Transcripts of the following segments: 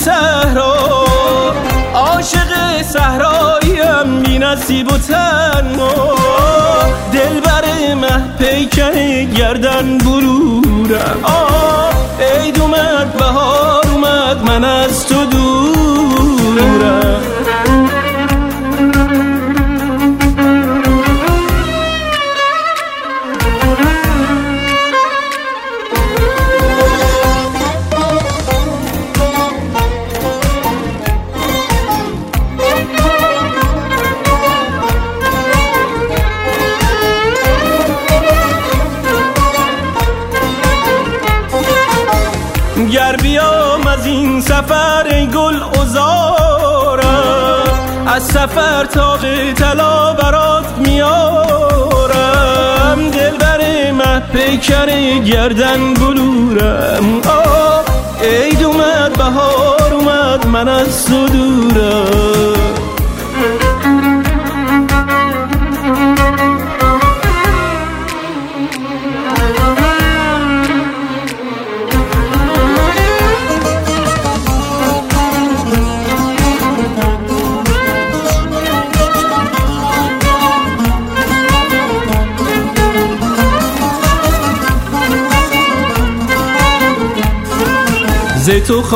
صحرا، عاشق صحراییم بی نصیب و تنها، دلبر مه پیکر گردن برورم. عید اومد بهار اومد من از تو دورم. گر بیام از این سفر گل عذارم، از سفر تاق طلا برات میارم، دلبر مه پیکر گردن بلورم. عید اومد بهار اومد من از تو دورم. ز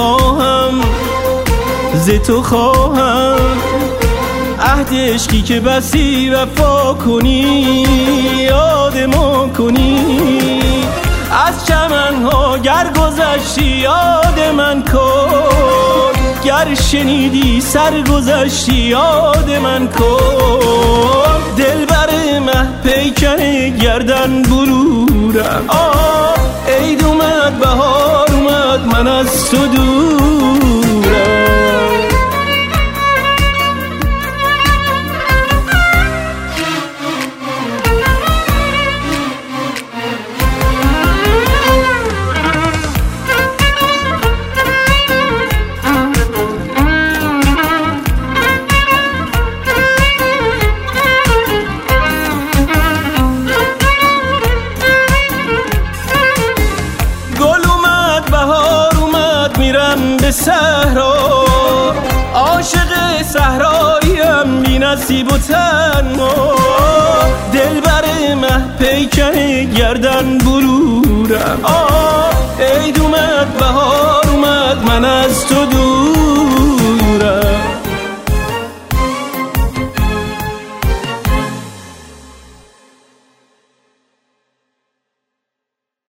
تو خواهم عهد عشقی که بسی وفا کنی، یاد ما کنی. از چمنها گر گذشتی یاد من کن، گر شنیدی سرگذشتی یاد من کن. دلبر مه پیکر گردن بلورم. عید اومد بهار اومد من از تو دورم. میرم به صحرا، عاشق صحراییم بی نصیب و تنها، دلبر مه پیکر گردن بلورم. عید اومد بهار اومد من از تو دور